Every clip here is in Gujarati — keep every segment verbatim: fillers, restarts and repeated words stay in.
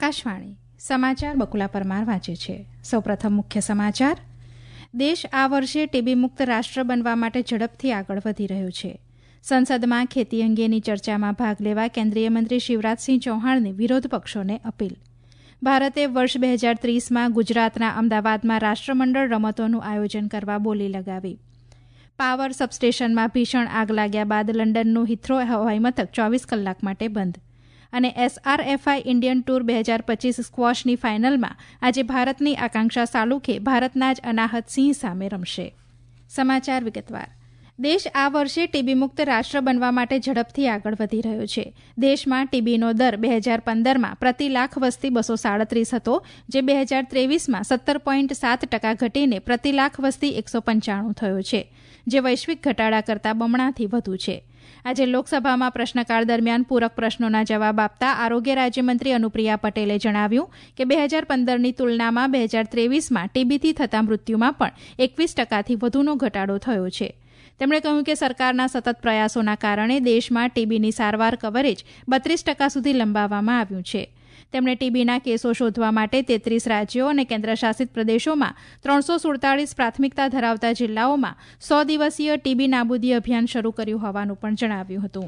આકાશવાણી સમાચાર બકુલા પરમાર વાંચે છે. સૌપ્રથમ મુખ્ય સમાચાર. દેશ આ વર્ષે ટીબી મુક્ત રાષ્ટ્ર બનવા માટે ઝડપથી આગળ વધી રહ્યો છે. સંસદમાં ખેતી અંગેની ચર્ચામાં ભાગ લેવા કેન્દ્રીય મંત્રી શિવરાજસિંહ ચૌહાણની વિરોધ પક્ષોને અપીલ. ભારતે વર્ષ બે હજાર ત્રીસમાં ગુજરાતના અમદાવાદમાં રાષ્ટ્રમંડળ રમતોનું આયોજન કરવા બોલી લગાવી. પાવર સબસ્ટેશનમાં ભીષણ આગ લાગ્યા બાદ લંડનનું હિથ્રો હવાઈ મથક ચોવીસ કલાક માટે બંધ. અને એસઆરએફઆઈ ઇન્ડિયન ટૂર બે હજાર પચીસ સ્ક્વોશની ફાઇનલમાં આજે ભારતની આકાંક્ષા સાલુખે ભારતના જ અનાહત સિંહ સામે રમશે. સમાચાર વિગતવાર. દેશ આ વર્ષે ટીબી મુક્ત રાષ્ટ્ર બનવા માટે ઝડપથી આગળ વધી રહ્યો છે. દેશમાં ટીબીનો દર બે હજાર પંદરમાં પ્રતિ લાખ વસ્તી બસો સાડત્રીસ હતો, જે બે હજાર ત્રેવીસમાં સત્તર પોઈન્ટ સાત ટકા ઘટીને પ્રતિ લાખ વસ્તી એકસો પંચાણું થયો છે, જે વૈશ્વિક ઘટાડા કરતાં બમણાથી વધુ છે. આજે લોકસભામાં પ્રશ્નકાળ દરમિયાન પૂરક પ્રશ્નોના જવાબ આપતા આરોગ્ય રાજ્યમંત્રી અનુપ્રિયા પટેલે જણાવ્યું કે બે હજાર પંદરની તુલનામાં બે હજાર ત્રેવીસમાં ટીબીથી થતા મૃત્યુમાં પણ એકવીસ ટકાથી વધુનો ઘટાડો થયો છે. તેમણે કહ્યું કે સરકારના સતત પ્રયાસોના કારણે દેશમાં ટીબીની સારવાર કવરેજ બત્રીસ ટકા સુધી લંબાવવામાં આવ્યું છે. તેમણે ટીબીના કેસો શોધવા માટે તેત્રીસ રાજ્યો અને કેન્દ્રશાસિત પ્રદેશોમાં ત્રણસો સુડતાલીસ પ્રાથમિકતા ધરાવતા જિલ્લાઓમાં સો દિવસીય ટીબી નાબૂદી અભિયાન શરૂ કર્યું હોવાનું પણ જણાવ્યું હતું.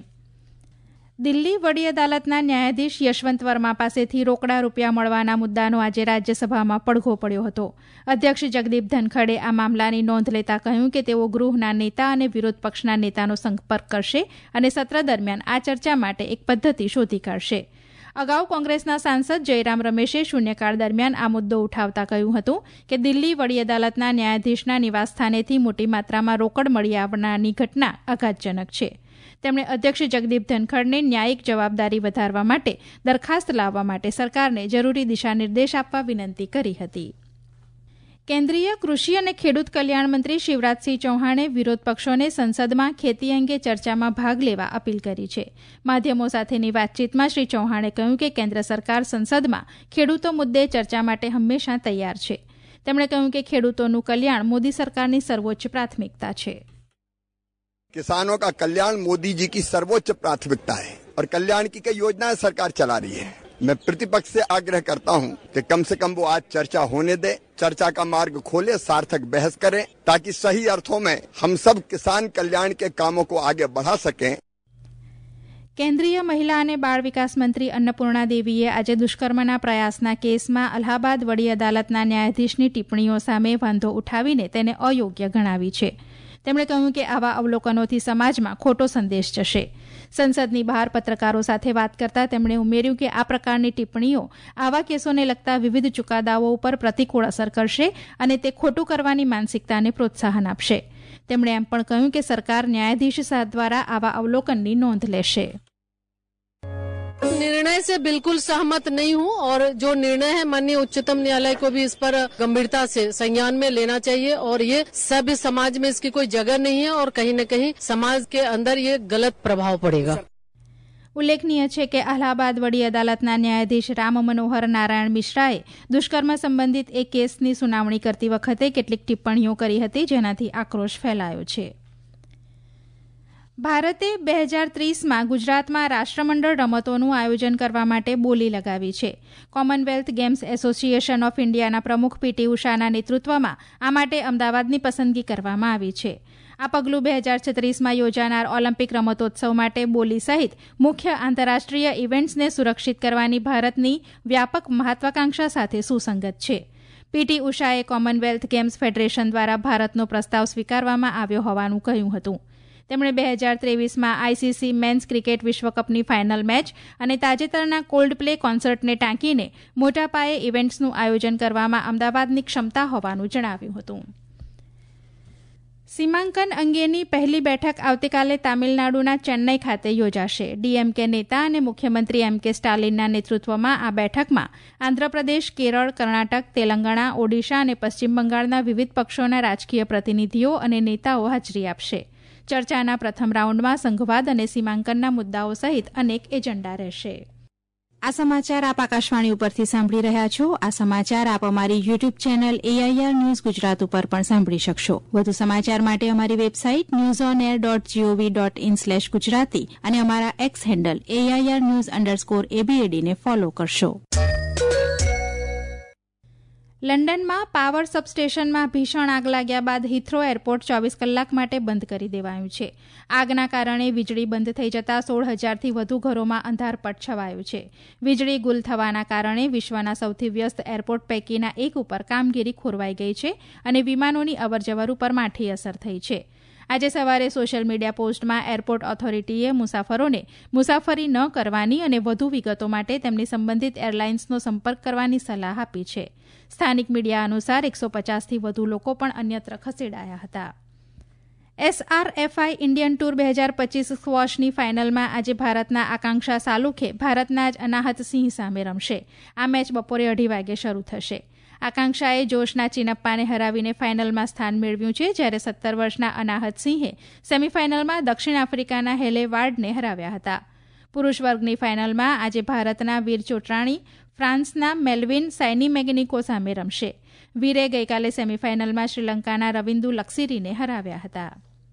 દિલ્હી વડી અદાલતના ન્યાયાધીશ યશવંત વર્મા પાસેથી રોકડા રૂપિયા મળવાના મુદ્દાનો આજે રાજ્યસભામાં પડઘો પડ્યો હતો. અધ્યક્ષ જગદીપ ધનખડે આ મામલાની નોંધ લેતા કહ્યું કે તેઓ ગૃહના નેતા અને વિરોધ પક્ષના નેતાનો સંપર્ક કરશે અને સત્ર દરમિયાન આ ચર્ચા માટે એક પદ્ધતિ શોધી કાઢશે. અગાઉ કોંગ્રેસના સાંસદ જયરામ રમેશે શૂન્યકાળ દરમિયાન આ મુદ્દો ઉઠાવતા કહ્યું હતું કે દિલ્હી વડી અદાલતના ન્યાયાધીશના નિવાસસ્થાનેથી મોટી માત્રામાં રોકડ મળી આવનારની ઘટના આઘાતજનક છે. તેમણે અધ્યક્ષ જગદીપ ધનખડને ન્યાયિક જવાબદારી વધારવા માટે દરખાસ્ત લાવવા માટે સરકારને જરૂરી દિશાનિર્દેશ આપવા વિનંતી કરી હતી. કેન્દ્રીય કૃષિ અને ખેડૂત કલ્યાણ મંત્રી શિવરાજસિંહ ચૌહાણે વિરોધ પક્ષોને સંસદમાં ખેતી અંગે ચર્ચામાં ભાગ લેવા અપીલ કરી છે. માધ્યમો સાથેની વાતચીતમાં શ્રી ચૌહાણે કહ્યું કે કેન્દ્ર સરકાર સંસદમાં ખેડૂતો મુદ્દે ચર્ચા માટે હંમેશા તૈયાર છે. તેમણે કહ્યું કે ખેડૂતોનું કલ્યાણ મોદી સરકારની સર્વોચ્ચ પ્રાથમિકતા છે. किसानों का कल्याण मोदी जी की सर्वोच्च प्राथमिकता है और कल्याण की कई योजनाएं सरकार चला रही है. मैं प्रतिपक्ष से आग्रह करता हूं कि कम से कम वो आज चर्चा होने दे, चर्चा का मार्ग खोले, सार्थक बहस करें, ताकि सही अर्थों में हम सब किसान कल्याण के कामों को आगे बढ़ा सकें. કેન્દ્રીય મહિલા અને બાળ વિકાસ મંત્રી અન્નપૂર્ણા દેવીએ આજે દુષ્કર્મના પ્રયાસના કેસમાં અલ્હાબાદ વડી અદાલતના ન્યાયાધીશની ટિપ્પણીઓ સામે વાંધો ઉઠાવીને તેને અયોગ્ય ગણાવી છે. તેમણે કહ્યું કે આવા અવલોકનોથી સમાજમાં ખોટો સંદેશ જશે. સંસદની બહાર પત્રકારો સાથે વાત કરતા તેમણે ઉમેર્યું કે આ પ્રકારની ટિપ્પણીઓ આવા કેસોને લગતા વિવિધ ચુકાદાઓ ઉપર પ્રતિકૂળ અસર કરશે અને તે ખોટું કરવાની માનસિકતાને પ્રોત્સાહન આપશે. તેમણે એમ પણ કહ્યું કે સરકાર ન્યાયાધીશ દ્વારા આવા અવલોકનની નોંધ લેશે. निर्णय से बिल्कुल सहमत नहीं हूँ और जो निर्णय है माननीय उच्चतम न्यायालय को भी इस पर गंभीरता से संज्ञान में लेना चाहिए और ये सभ्य समाज में इसकी कोई जगह नहीं है और कहीं न कहीं समाज के अंदर ये गलत प्रभाव पड़ेगा. ઉલ્લેખનીય છે કે અલ્હાબાદ વડી અદાલતના ન્યાયાધીશ રામ મનોહર નારાયણ મિશ્રાએ દુષ્કર્મ સંબંધિત એક કેસની સુનાવણી કરતી વખતે કેટલીક ટિપ્પણીઓ કરી હતી, જેનાથી આક્રોશ ફેલાયો છે. ભારતે બે હજાર ત્રીસમાં ગુજરાતમાં રાષ્ટ્રમંડળ રમતોનું આયોજન કરવા માટે બોલી લગાવી છે. કોમનવેલ્થ ગેમ્સ એસોસિએશન ઓફ ઇન્ડિયાના પ્રમુખ પીટી ઉષાના નેતૃત્વમાં આ માટે અમદાવાદની પસંદગી કરવામાં આવી છે. આ પગલું બે હજાર છત્રીસમાં યોજાનાર ઓલિમ્પિક રમતોત્સવ માટે બોલી સહિત મુખ્ય આંતરરાષ્ટ્રીય ઇવેન્ટ્સને સુરક્ષિત કરવાની ભારતની વ્યાપક મહત્વાકાંક્ષા સાથે સુસંગત છે. પીટી ઉષાએ કોમનવેલ્થ ગેમ્સ ફેડરેશન દ્વારા ભારતનો પ્રસ્તાવ સ્વીકારવામાં આવ્યો હોવાનું કહ્યું હતું. તેમણે બે હજાર ત્રેવીસમાં આઈસીસી મેન્સ ક્રિકેટ વિશ્વકપની ફાઇનલ મેચ અને તાજેતરના કોલ્ડ પ્લે કોન્સર્ટને ટાંકીને મોટા પાયે ઇવેન્ટ્સનું આયોજન કરવામાં અમદાવાદની ક્ષમતા હોવાનું જણાવ્યું હતું. સીમાંકન અંગેની પહેલી બેઠક આવતીકાલે તામિલનાડુના ચેન્નઈ ખાતે યોજાશે. ડીએમકે નેતા અને મુખ્યમંત્રી એમ કે સ્ટાલિનના નેતૃત્વમાં આ બેઠકમાં આંધ્રપ્રદેશ, કેરળ, કર્ણાટક, તેલંગાણા, ઓડિશા અને પશ્ચિમ બંગાળના વિવિધ પક્ષોના રાજકીય પ્રતિનિધિઓ અને નેતાઓ હાજરી આપશે. ચર્ચાના પ્રથમ રાઉન્ડમાં સંઘવાદ અને સીમાંકનના મુદ્દાઓ સહિત અનેક એજન્ડા રહેશે. આ સમાચાર આપ આકાશવાણી ઉપરથી સાંભળી રહ્યા છો. આ સમાચાર આપ અમારી YouTube channel AIR news Gujarat ઉપર પણ સાંભળી શકશો. વધુ સમાચાર માટે અમારી website news on air dot GOV dot in slash Gujarati અને અમારા X handle AIR news underscore એબીએડીને ફોલો કરશો. લંડનમાં પાવર સબસ્ટેશનમાં ભીષણ આગ લાગ્યા બાદ હિથ્રો એરપોર્ટ ચોવીસ કલાક માટે બંધ કરી દેવાયું છે. આગના કારણે વીજળી બંધ થઈ જતા સોળ હજારથી વધુ ઘરોમાં અંધારપટ છવાયું છે. વીજળી ગુલ થવાના કારણે વિશ્વના સૌથી વ્યસ્ત એરપોર્ટ પૈકીના એક ઉપર કામગીરી ખોરવાઈ ગઈ છે અને વિમાનોની અવરજવર ઉપર માઠી અસર થઈ છે. આજે સવારે સોશિયલ મીડિયા પોસ્ટમાં એરપોર્ટ ઓથોરિટીએ મુસાફરોને મુસાફરી ન કરવાની અને વધુ વિગતો માટે તેમની સંબંધિત એરલાઇન્સનો સંપર્ક કરવાની સલાહ આપી છે. સ્થાનિક મીડિયા અનુસાર એકસો પચાસથી વધુ લોકો પણ અન્યત્ર ખસેડાયા હતા. એસઆરએફઆઈ ઇન્ડિયન ટૂર બે હજાર પચીસ સ્ક્વોશની ફાઇનલમાં આજે ભારતના આકાંક્ષા સાલુખે ભારતના જ અનાહત સિંહ સામે રમશે. આ મેચ બપોરે અઢી વાગે શરૂ થશે. આકાંક્ષાએ જોશના ચિનપ્પાને હરાવીને ફાઇનલમાં સ્થાન મેળવ્યું છે, જ્યારે સત્તર વર્ષના અનાહત સિંહે સેમીફાઇનલમાં દક્ષિણ આફ્રિકાના હેલે વાર્ડને હરાવ્યા હતા. પુરૂષ વર્ગની ફાઇનલમાં આજે ભારતના વીર ચોટરાણી ફ્રાન્સના મેલ્વિન સાઇનીમેગ્નિકો સામે રમશે. વીરે ગઈકાલે સેમીફાઇનલમાં શ્રીલંકાના રવિન્દુ લક્સીરીને હરાવ્યા હતા.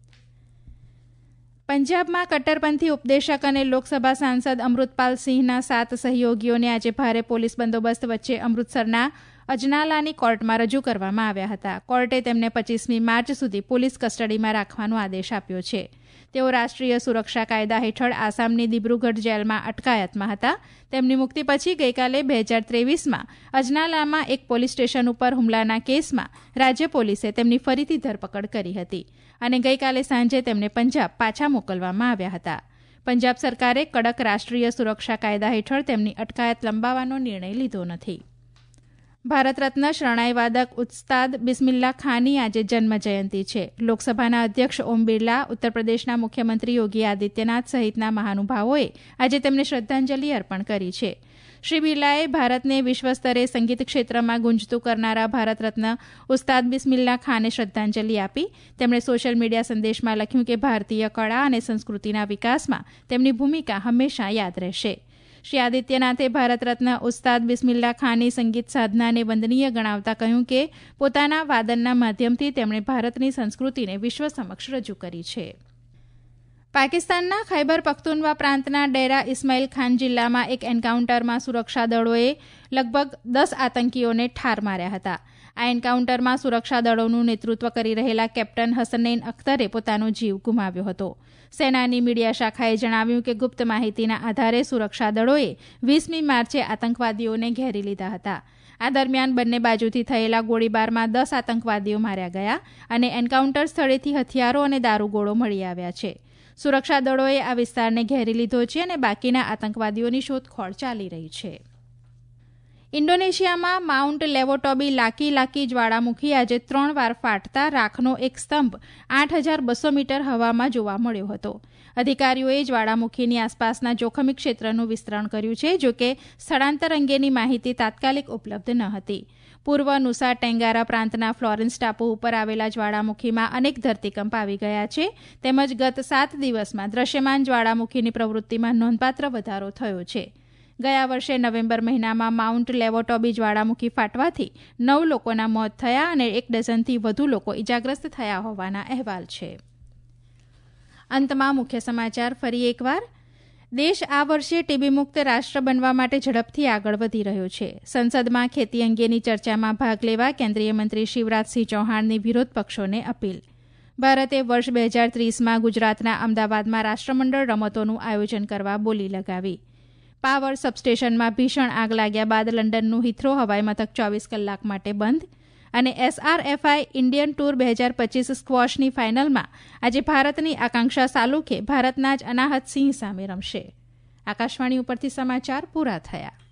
પંજાબમાં કટ્ટરપંથી ઉપદેશક અને લોકસભા સાંસદ અમૃતપાલ સિંહના સાત સહયોગીઓને આજે ભારે પોલીસ બંદોબસ્ત વચ્ચે અમૃતસરના અજનાલાની કોર્ટમાં રજૂ કરવામાં આવ્યા હતા. કોર્ટે તેમને પચીસમી માર્ચ સુધી પોલીસ કસ્ટડીમાં રાખવાનો આદેશ આપ્યો છે. તેઓ રાષ્ટ્રીય સુરક્ષા કાયદા હેઠળ આસામની દિબ્રુગઢ જેલમાં અટકાયતમાં હતા. તેમની મુક્તિ પછી ગઈકાલે બે હજાર ત્રેવીસમાં અજનાલામાં એક પોલીસ સ્ટેશન ઉપર હુમલાના કેસમાં રાજ્ય પોલીસે તેમની ફરીથી ધરપકડ કરી હતી અને ગઈકાલે સાંજે તેમને પંજાબ પાછા મોકલવામાં આવ્યા હતા. પંજાબ સરકારે કડક રાષ્ટ્રીય સુરક્ષા કાયદા હેઠળ તેમની અટકાયત લંબાવવાનો નિર્ણય લીધો નથી. ભારત રત્ન શરણાઈ વાદક ઉસ્તાદ બિસ્મિલ્લા ખાનની આજે જન્મ જયંતિ છે. લોકસભાના અધ્યક્ષ ઓમ બિરલા, ઉત્તર પ્રદેશના મુખ્યમંત્રી યોગી આદિત્યનાથ સહિતના મહાનુભાવોએ આજે તેમને શ્રદ્ધાંજલિ અર્પણ કરી છે. શ્રી બિરલાએ ભારતને વિશ્વસ્તરે સંગીત ક્ષેત્રમાં ગુંજતું કરનારા ભારત રત્ન ઉસ્તાદ બિસ્મિલ્લા ખાને શ્રદ્ધાંજલિ આપી. તેમણે સોશિયલ મીડિયા સંદેશમાં લખ્યું કે ભારતીય કળા અને સંસ્કૃતિના વિકાસમાં તેમની ભૂમિકા હંમેશા યાદ રહેશે. શ્રી આદિત્યનાથે ભારત રત્ન ઉસ્તાદ બિસ્મિલ્લા ખાનની સંગીત સાધનાને વંદનીય ગણાવતા કહ્યું કે પોતાના વાદનના માધ્યમથી તેમણે ભારતની સંસ્કૃતિને વિશ્વ સમક્ષ રજૂ કરી છે. પાકિસ્તાનના ખૈબર પખ્તુનવા પ્રાંતના ડેરા ઇસ્માઇલ ખાન જિલ્લામાં એક એન્કાઉન્ટરમાં સુરક્ષા દળોએ લગભગ દસ આતંકીઓને ઠાર માર્યા હતા. આ એન્કાઉન્ટરમાં સુરક્ષા દળોનું નેતૃત્વ કરી રહેલા કેપ્ટન હસનૈન અખ્તરે પોતાનો જીવ ગુમાવ્યો હતો. સેનાની મીડિયા શાખાએ જણાવ્યું કે ગુપ્ત માહિતીના આધારે સુરક્ષા દળોએ વીસમી માર્ચે આતંકવાદીઓને ઘેરી લીધા હતા. આ દરમિયાન બંને બાજુથી થયેલા ગોળીબારમાં દસ આતંકવાદીઓ માર્યા ગયા અને એન્કાઉન્ટર સ્થળેથી હથિયારો અને દારૂગોળો મળી આવ્યા છે. સુરક્ષા દળોએ આ વિસ્તારને ઘેરી લીધો છે અને બાકીના આતંકવાદીઓની શોધખોળ ચાલી રહી છે. ઇન્ડોનેશિયામાં માઉન્ટ લેવોટોબી લાકી લાકી જ્વાળામુખી આજે ત્રણ વાર ફાટતા રાખનો એક સ્તંભ આઠ હજાર બસો મીટર હવામાં જોવા મળ્યો હતો. અધિકારીઓએ જ્વાળામુખીની આસપાસના જોખમી ક્ષેત્રનું વિસ્તરણ કર્યું છે, જોકે સ્થળાંતર અંગેની માહિતી તાત્કાલિક ઉપલબ્ધ ન હતી. પૂર્વ નુસા ટેંગારા પ્રાંતના ફ્લોરેન્સ ટાપુ ઉપર આવેલા જ્વાળામુખીમાં અનેક ધરતીકંપ આવી ગયા છે, તેમજ ગત સાત દિવસમાં દ્રશ્યમાન જ્વાળામુખીની પ્રવૃત્તિમાં નોંધપાત્ર વધારો થયો છે. ગયા વર્ષે નવેમ્બર મહિનામાં માઉન્ટ લેવોટોબી જ્વાળામુખી ફાટવાથી નવ લોકોના મોત થયા અને એક ડઝનથી વધુ લોકો ઇજાગ્રસ્ત થયા હોવાના અહેવાલ છે. અંતમાં મુખ્ય સમાચાર ફરી એકવાર. દેશ આ વર્ષે ટીબી મુક્ત રાષ્ટ્ર બનવા માટે ઝડપથી આગળ વધી રહ્યો છે. સંસદમાં ખેતી અંગેની ચર્ચામાં ભાગ લેવા કેન્દ્રીય મંત્રી શિવરાજસિંહ ચૌહાણની વિરોધ પક્ષોને અપીલ. ભારતે વર્ષ બે હજાર ત્રીસમાં ગુજરાતના અમદાવાદમાં રાષ્ટ્રમંડળ રમતોનું આયોજન કરવા બોલી લગાવી. પાવર સબસ્ટેશનમાં ભીષણ આગ લાગ્યા બાદ લંડનનું હિથ્રો હવાઈ મથક ચોવીસ કલાક માટે બંધ. અને એસઆરએફઆઈ ઇન્ડિયન ટૂર બે હજાર પચીસ સ્ક્વોશની ફાઇનલમાં આજે ભારતની આકાંક્ષા સાલુખે ભારતના જ અનાહત સિંહ સામે રમશે. આકાશવાણી ઉપરથી સમાચાર પૂરા થયા.